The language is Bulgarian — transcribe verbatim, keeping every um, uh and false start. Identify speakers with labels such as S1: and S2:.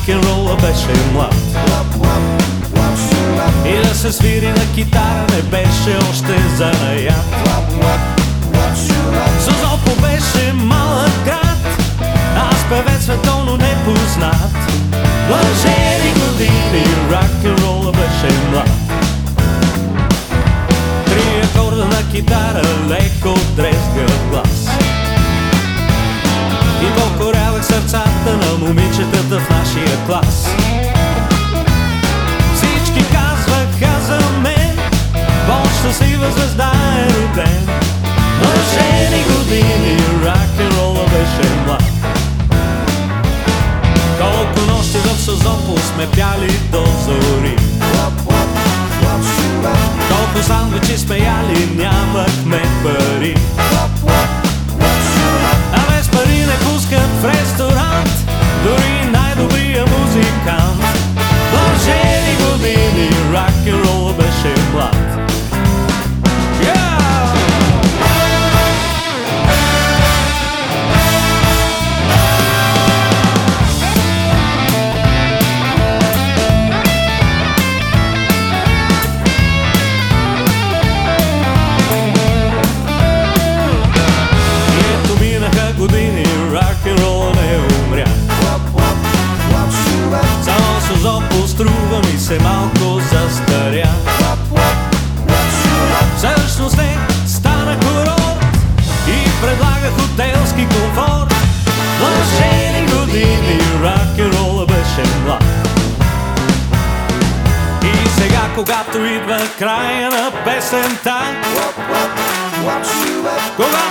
S1: рок-н-рола беше млад. И да се свири на китара не беше още занаят. Созопол беше малък град, аз певец световно непознат. Блажени години, рок-н-рола беше млад. Три акорда на китара, леко дрезгав глас. И покорявах сърцата на момичетата в нашия клас. Всички казваха за мен, по-щастлива звезда е роден. Блажени години, рок-н-рола беше млад. Колко нощи в Созопол сме пяли до зори. Колко сандвичи сме яли, нямахме пари. А без пари не пускат в ресторант дори най-добрия музикант. Блажени години, рок-н-рола беше млад. Години, рок-н-рола не умря. Само Созопол струва ми се малко застаря. Всъщност не стана курорт и предлага хотелски комфорт. Блажени години, рок-н-рола беше млад. И сега, когато идва края на песента, когато